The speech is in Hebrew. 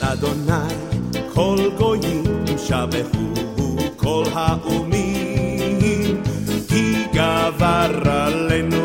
אדוני כל גויים שבחו כל האומים כי גבר עלינו